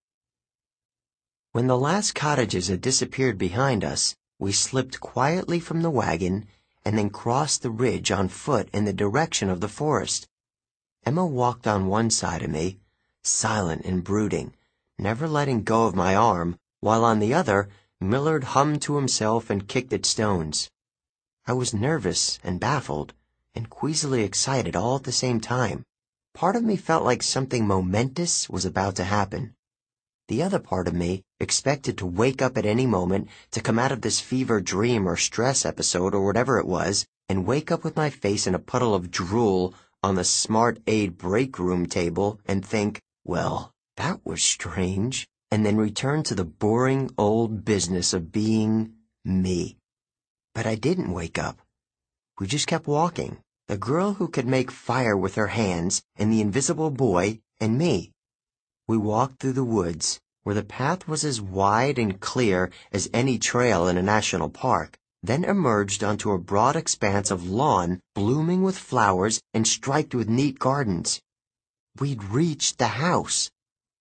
When the last cottages had disappeared behind us, we slipped quietly from the wagon and then crossed the ridge on foot in the direction of the forest. Emma walked on one side of me, silent and brooding, never letting go of my arm, while on the other, Millard hummed to himself and kicked at stones. I was nervous and baffled, and queasily excited all at the same time. Part of me felt like something momentous was about to happen. The other part of me expected to wake up at any moment, to come out of this fever dream or stress episode or whatever it was, and wake up with my face in a puddle of drool on the Smart Aid break room table and think, well, that was strange, and then return to the boring old business of being me. But I didn't wake up. We just kept walking. The girl who could make fire with her hands, and the invisible boy, and me. We walked through the woods, where the path was as wide and clear as any trail in a national park, then emerged onto a broad expanse of lawn blooming with flowers and striped with neat gardens. We'd reached the house.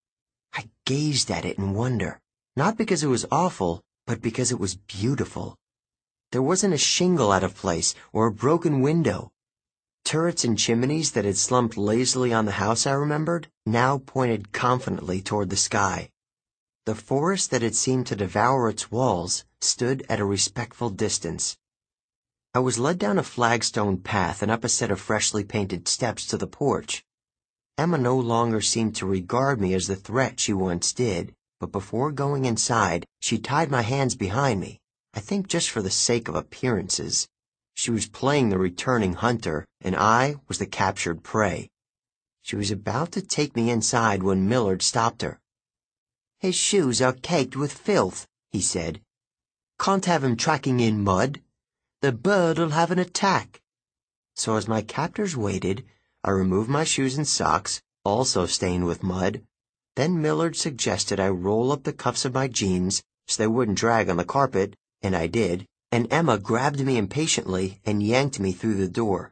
I gazed at it in wonder, not because it was awful, but because it was beautiful. There wasn't a shingle out of place or a broken window. Turrets and chimneys that had slumped lazily on the house, I remembered, now pointed confidently toward the sky. The forest that had seemed to devour its walls stood at a respectful distance. I was led down a flagstone path and up a set of freshly painted steps to the porch. Emma no longer seemed to regard me as the threat she once did, but before going inside, she tied my hands behind me, I think just for the sake of appearances. She was playing the returning hunter, and I was the captured prey. She was about to take me inside when Millard stopped her. "His shoes are caked with filth," he said. "Can't have him tracking in mud. The bird'll have an attack." So as my captors waited, I removed my shoes and socks, also stained with mud. Then Millard suggested I roll up the cuffs of my jeans so they wouldn't drag on the carpet, and I did. And Emma grabbed me impatiently and yanked me through the door.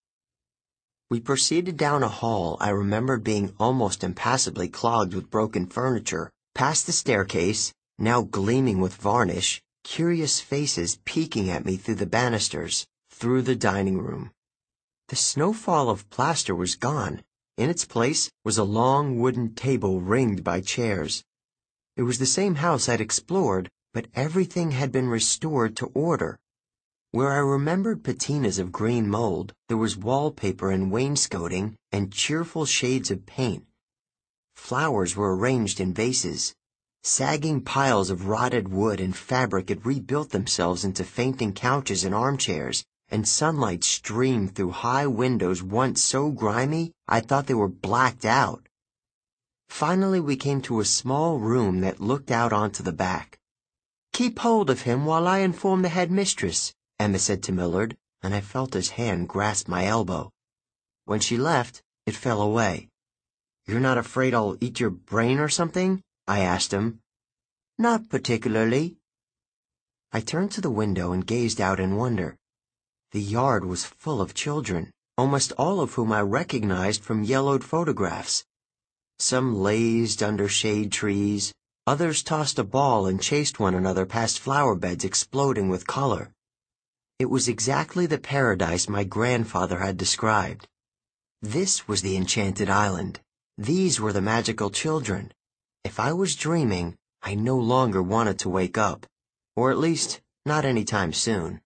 We proceeded down a hall I remembered being almost impassably clogged with broken furniture, past the staircase, now gleaming with varnish, curious faces peeking at me through the banisters, through the dining room. The snowfall of plaster was gone. In its place was a long wooden table ringed by chairs. It was the same house I'd explored, but everything had been restored to order. Where I remembered patinas of green mold, there was wallpaper and wainscoting and cheerful shades of paint. Flowers were arranged in vases. Sagging piles of rotted wood and fabric had rebuilt themselves into fainting couches and armchairs, and sunlight streamed through high windows once so grimy I thought they were blacked out. Finally we came to a small room that looked out onto the back. "Keep hold of him while I inform the headmistress," Emma said to Millard, and I felt his hand grasp my elbow. When she left, it fell away. "You're not afraid I'll eat your brain or something?" I asked him. "Not particularly." I turned to the window and gazed out in wonder. The yard was full of children, almost all of whom I recognized from yellowed photographs. Some lazed under shade trees, others tossed a ball and chased one another past flower beds exploding with color. It was exactly the paradise my grandfather had described. This was the enchanted island. These were the magical children. If I was dreaming, I no longer wanted to wake up, or at least not any time soon.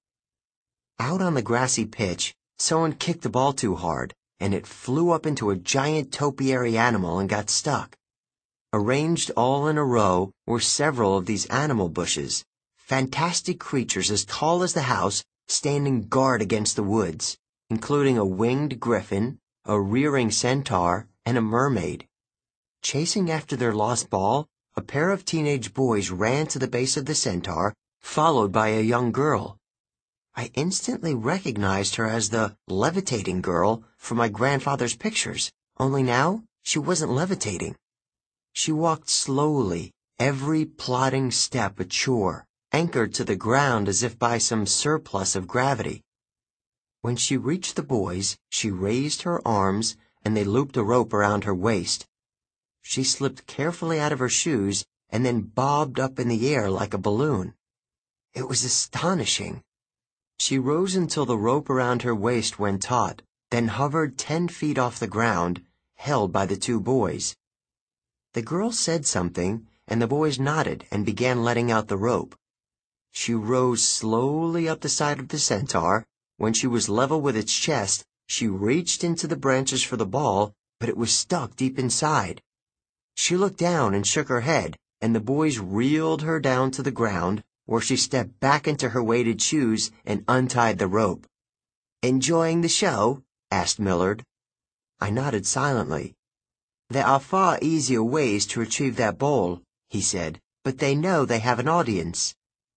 Out on the grassy pitch, someone kicked the ball too hard, and it flew up into a giant topiary animal and got stuck. Arranged all in a row were several of these animal bushes, fantastic creatures as tall as the house, standing guard against the woods, including a winged griffin, a rearing centaur, and a mermaid. Chasing after their lost ball, a pair of teenage boys ran to the base of the centaur, followed by a young girl. I instantly recognized her as the levitating girl from my grandfather's pictures, only now she wasn't levitating. She walked slowly, every plodding step a chore, anchored to the ground as if by some surplus of gravity. When she reached the boys, she raised her arms, and they looped a rope around her waist. She slipped carefully out of her shoes and then bobbed up in the air like a balloon. It was astonishing. She rose until the rope around her waist went taut, then hovered ten feet off the ground, held by the two boys. The girl said something, and the boys nodded and began letting out the rope. She rose slowly up the side of the centaur. When she was level with its chest, she reached into the branches for the ball, but it was stuck deep inside. She looked down and shook her head, and the boys reeled her down to the ground, where she stepped back into her weighted shoes and untied the rope. "Enjoying the show?" asked Millard. I nodded silently. "There are far easier ways to retrieve that ball," he said, "but they know they have an audience."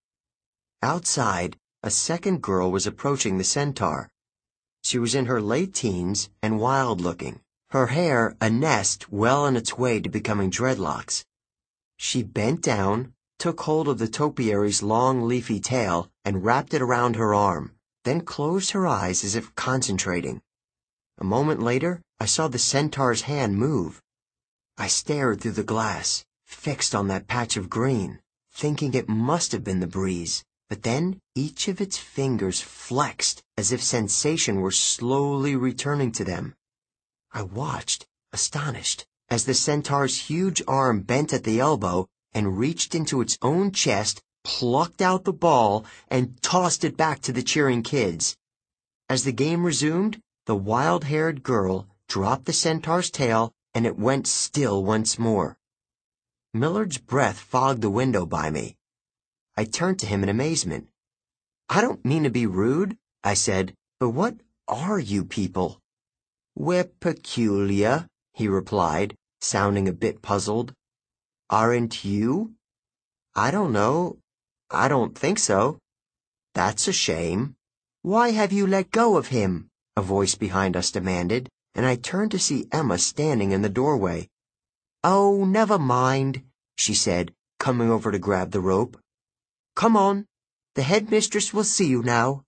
Outside, a second girl was approaching the centaur. She was in her late teens and wild-looking, her hair a nest well on its way to becoming dreadlocks. She bent down, took hold of the topiary's long leafy tail, and wrapped it around her arm, then closed her eyes as if concentrating. A moment later, I saw the centaur's hand move. I stared through the glass, fixed on that patch of green, thinking it must have been the breeze. But then each of its fingers flexed as if sensation were slowly returning to them. I watched, astonished, as the centaur's huge arm bent at the elbow and reached into its own chest, plucked out the ball, and tossed it back to the cheering kids. As the game resumed, the wild-haired girl dropped the centaur's tail, and it went still once more. Millard's breath fogged the window by me. I turned to him in amazement. "I don't mean to be rude," I said, "but what are you people?" "We're peculiar," he replied, sounding a bit puzzled. "Aren't you?" "I don't know. I don't think so." "That's a shame." "Why have you let go of him?" a voice behind us demanded, and I turned to see Emma standing in the doorway. "Oh, never mind," she said, coming over to grab the rope. "Come on. The headmistress will see you now."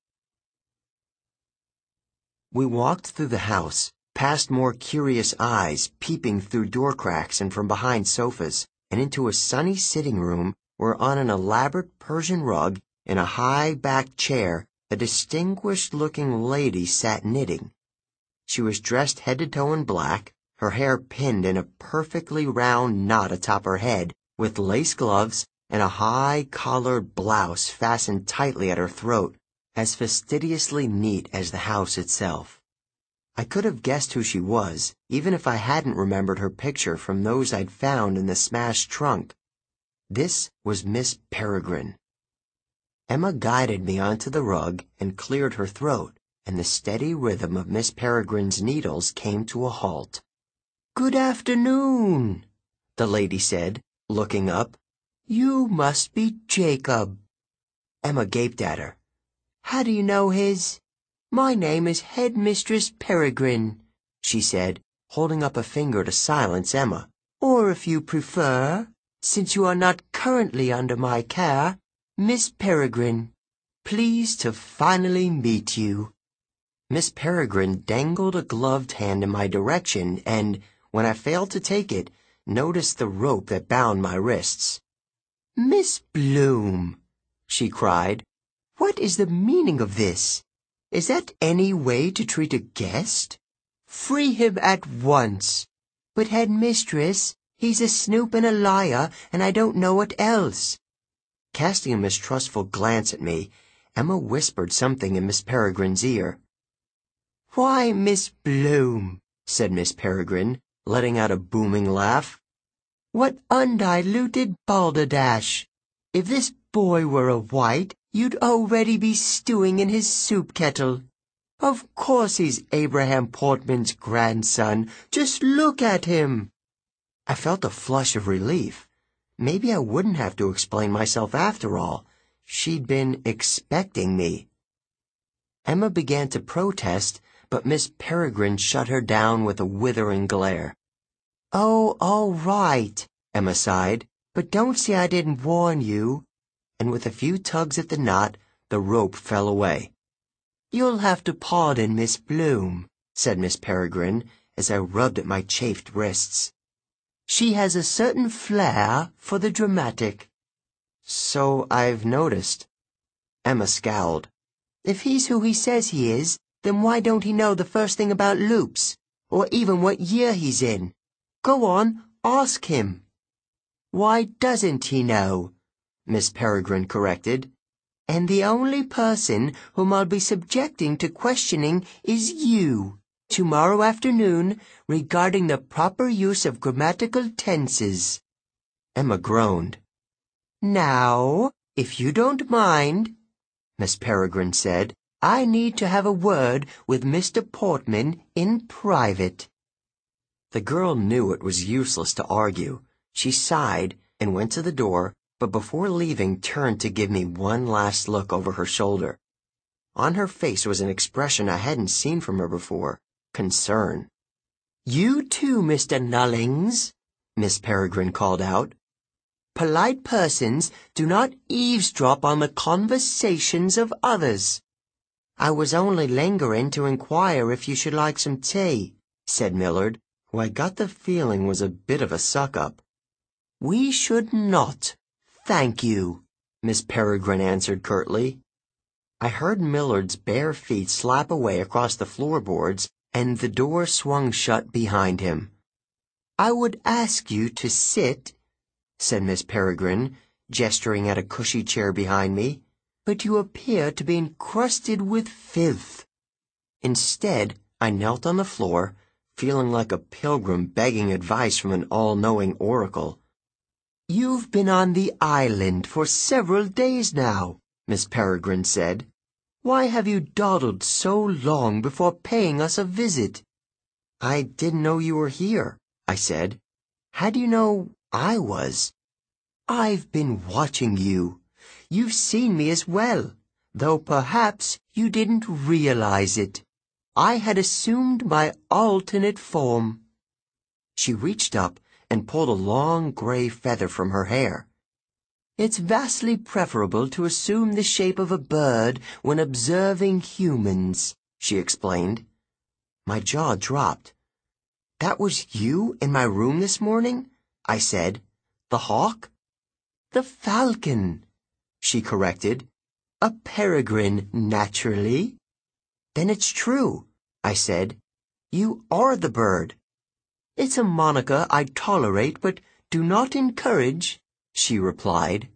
We walked through the house, past more curious eyes peeping through door cracks and from behind sofas, and into a sunny sitting room where on an elaborate Persian rug, in a high-backed chair, a distinguished-looking lady sat knitting. She was dressed head to toe in black, her hair pinned in a perfectly round knot atop her head, with lace gloves and a high-collared blouse fastened tightly at her throat, as fastidiously neat as the house itself. I could have guessed who she was, even if I hadn't remembered her picture from those I'd found in the smashed trunk. This was Miss Peregrine. Emma guided me onto the rug and cleared her throat, and the steady rhythm of Miss Peregrine's needles came to a halt. "Good afternoon," the lady said, looking up. "You must be Jacob." Emma gaped at her. "How do you know his—" "My name is Headmistress Peregrine," she said, holding up a finger to silence Emma. "Or if you prefer, since you are not currently under my care, Miss Peregrine, pleased to finally meet you." Miss Peregrine dangled a gloved hand in my direction and, when I failed to take it, noticed the rope that bound my wrists. "Miss Bloom," she cried, "what is the meaning of this? Is that any way to treat a guest? Free him at once." "But, headmistress, he's a snoop and a liar, and I don't know what else." Casting a mistrustful glance at me, Emma whispered something in Miss Peregrine's ear. "Why, Miss Bloom," said Miss Peregrine, letting out a booming laugh, "what undiluted balderdash! If this boy were a white, you'd already be stewing in his soup kettle. Of course he's Abraham Portman's grandson. Just look at him." I felt a flush of relief. Maybe I wouldn't have to explain myself after all. She'd been expecting me. Emma began to protest, but Miss Peregrine shut her down with a withering glare. "Oh, all right," Emma sighed, "but don't say I didn't warn you." And with a few tugs at the knot, the rope fell away. "You'll have to pardon Miss Bloom," said Miss Peregrine, as I rubbed at my chafed wrists. "She has a certain flair for the dramatic." "So I've noticed." Emma scowled. "If he's who he says he is, then why don't he know the first thing about loops, or even what year he's in? Go on, ask him." "Why doesn't he know?" Miss Peregrine corrected. "And the only person whom I'll be subjecting to questioning is you, tomorrow afternoon, regarding the proper use of grammatical tenses." Emma groaned. "Now, if you don't mind," Miss Peregrine said, "I need to have a word with Mister Portman in private." The girl knew it was useless to argue. She sighed and went to the door, but before leaving turned to give me one last look over her shoulder. On her face was an expression I hadn't seen from her before, concern. "You too, Mister Nullings," Miss Peregrine called out. "Polite persons do not eavesdrop on the conversations of others." "I was only lingering to inquire if you should like some tea," said Millard, who I got the feeling was a bit of a suck-up. "We should not, thank you," Miss Peregrine answered curtly. I heard Millard's bare feet slap away across the floorboards, and the door swung shut behind him. "I would ask you to sit," said Miss Peregrine, gesturing at a cushy chair behind me, "but you appear to be encrusted with filth." Instead, I knelt on the floor, feeling like a pilgrim begging advice from an all-knowing oracle. "You've been on the island for several days now," Miss Peregrine said. "Why have you dawdled so long before paying us a visit?" "I didn't know you were here," I said. "How do you know I was?" "I've been watching you. You've seen me as well, though perhaps you didn't realize it. I had assumed my alternate form." She reached up and pulled a long gray feather from her hair. "It's vastly preferable to assume the shape of a bird when observing humans," she explained. My jaw dropped. "That was you in my room this morning?" I said. "The hawk?" "The falcon," she corrected. "A peregrine, naturally." "Then it's true," I said. "You are the bird." "It's a moniker I tolerate but do not encourage," she replied.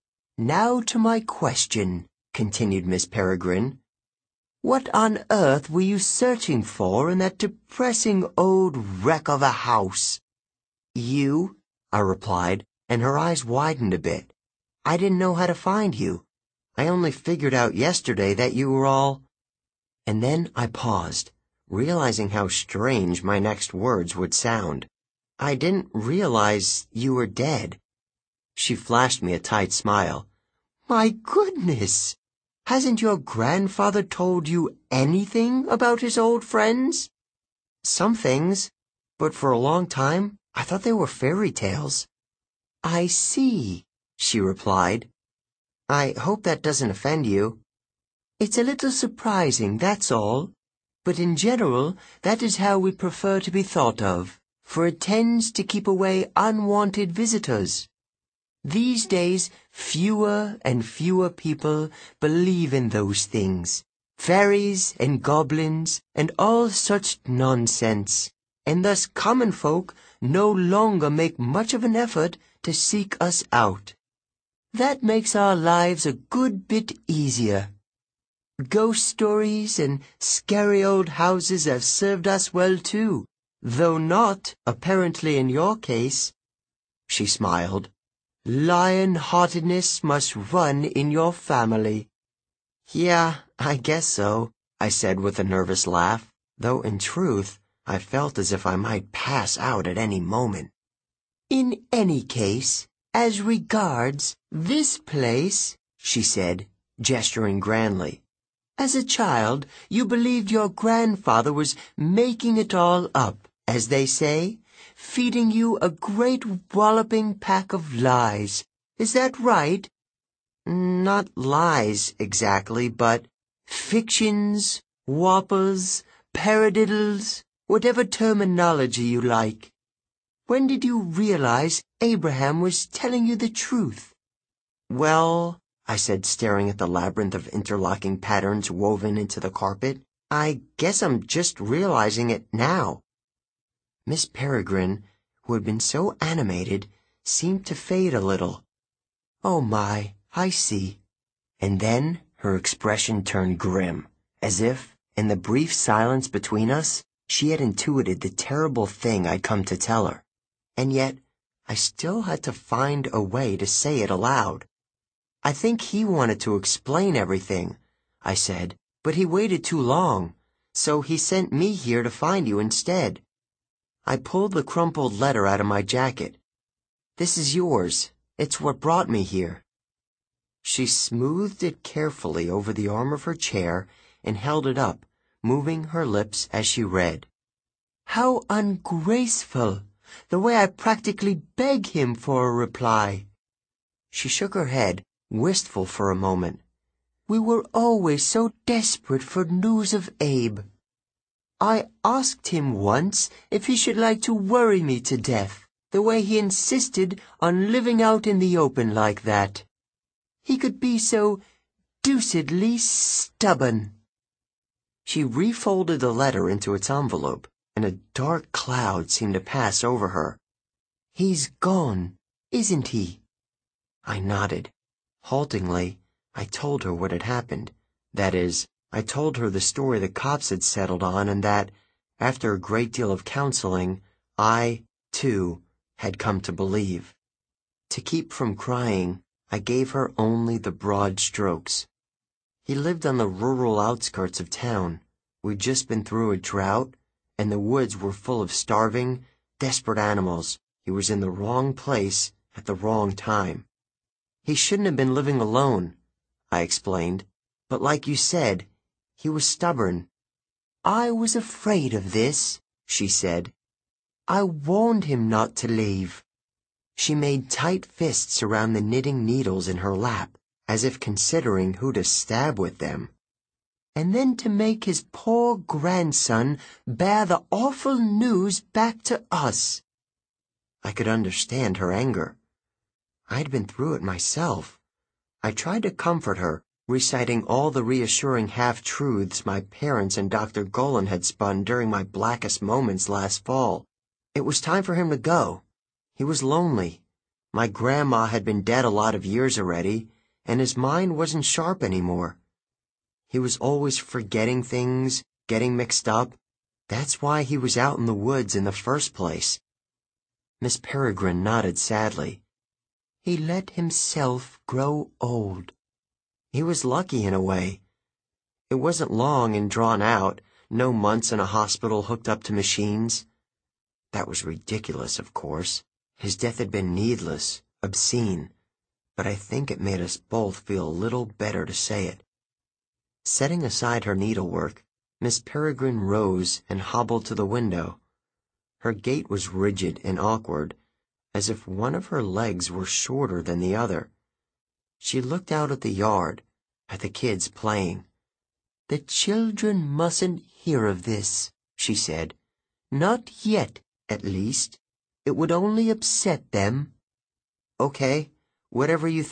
"Now to my question," continued Miss Peregrine. "What on earth were you searching for in that depressing old wreck of a house?" "You," I replied, and her eyes widened a bit. "I didn't know how to find you. I only figured out yesterday that you were all—" And then I paused, realizing how strange my next words would sound. "I didn't realize you were dead." She flashed me a tight smile. "My goodness! Hasn't your grandfather told you anything about his old friends?" "Some things, but for a long time I thought they were fairy tales." "I see," she replied. I hope that doesn't offend you. It's a little surprising, that's all. But in general, that is how we prefer to be thought of, for it tends to keep away unwanted visitors. These days, fewer and fewer people believe in those things. Fairies and goblins and all such nonsense. And thus common folk no longer make much of an effort to seek us out. That makes our lives a good bit easier. Ghost stories and scary old houses have served us well too, though not, apparently in your case. She smiled. Lion-heartedness must run in your family. Yeah, I guess so, I said with a nervous laugh, though in truth I felt as if I might pass out at any moment. In any case, as regards this place, she said, gesturing grandly. As a child, you believed your grandfather was making it all up, as they say, feeding you a great walloping pack of lies. Is that right? Not lies, exactly, but fictions, whoppers, paradiddles, whatever terminology you like. When did you realize Abraham was telling you the truth? Well, I said, staring at the labyrinth of interlocking patterns woven into the carpet, I guess I'm just realizing it now. Miss Peregrine, who had been so animated, seemed to fade a little. Oh my, I see. And then her expression turned grim, as if, in the brief silence between us, she had intuited the terrible thing I'd come to tell her. And yet, I still had to find a way to say it aloud. I think he wanted to explain everything, I said, but he waited too long, so he sent me here to find you instead. I pulled the crumpled letter out of my jacket. This is yours. It's what brought me here. She smoothed it carefully over the arm of her chair and held it up, moving her lips as she read. How ungraceful! The way I practically beg him for a reply. She shook her head, wistful for a moment. We were always so desperate for news of Abe. I asked him once if he should like to worry me to death, the way he insisted on living out in the open like that. He could be so deucedly stubborn. She refolded the letter into its envelope, and a dark cloud seemed to pass over her. He's gone, isn't he? I nodded. Haltingly, I told her what had happened. That is, I told her the story the cops had settled on and that, after a great deal of counseling, I, too, had come to believe. To keep from crying, I gave her only the broad strokes. He lived on the rural outskirts of town. We'd just been through a drought, and the woods were full of starving, desperate animals. He was in the wrong place at the wrong time. He shouldn't have been living alone, I explained, but like you said, he was stubborn. I was afraid of this, she said. I warned him not to leave. She made tight fists around the knitting needles in her lap, as if considering who to stab with them. And then to make his poor grandson bear the awful news back to us. I could understand her anger. I'd been through it myself. I tried to comfort her, reciting all the reassuring half-truths my parents and Doctor Golan had spun during my blackest moments last fall. It was time for him to go. He was lonely. My grandma had been dead a lot of years already, and his mind wasn't sharp anymore. He was always forgetting things, getting mixed up. That's why he was out in the woods in the first place. Miss Peregrine nodded sadly. He let himself grow old. He was lucky in a way. It wasn't long and drawn out, no months in a hospital hooked up to machines. That was ridiculous, of course. His death had been needless, obscene, but I think it made us both feel a little better to say it. Setting aside her needlework, Miss Peregrine rose and hobbled to the window. Her gait was rigid and awkward, as if one of her legs were shorter than the other. She looked out at the yard, at the kids playing. "The children mustn't hear of this," she said. "Not yet, at least. It would only upset them." "Okay, whatever you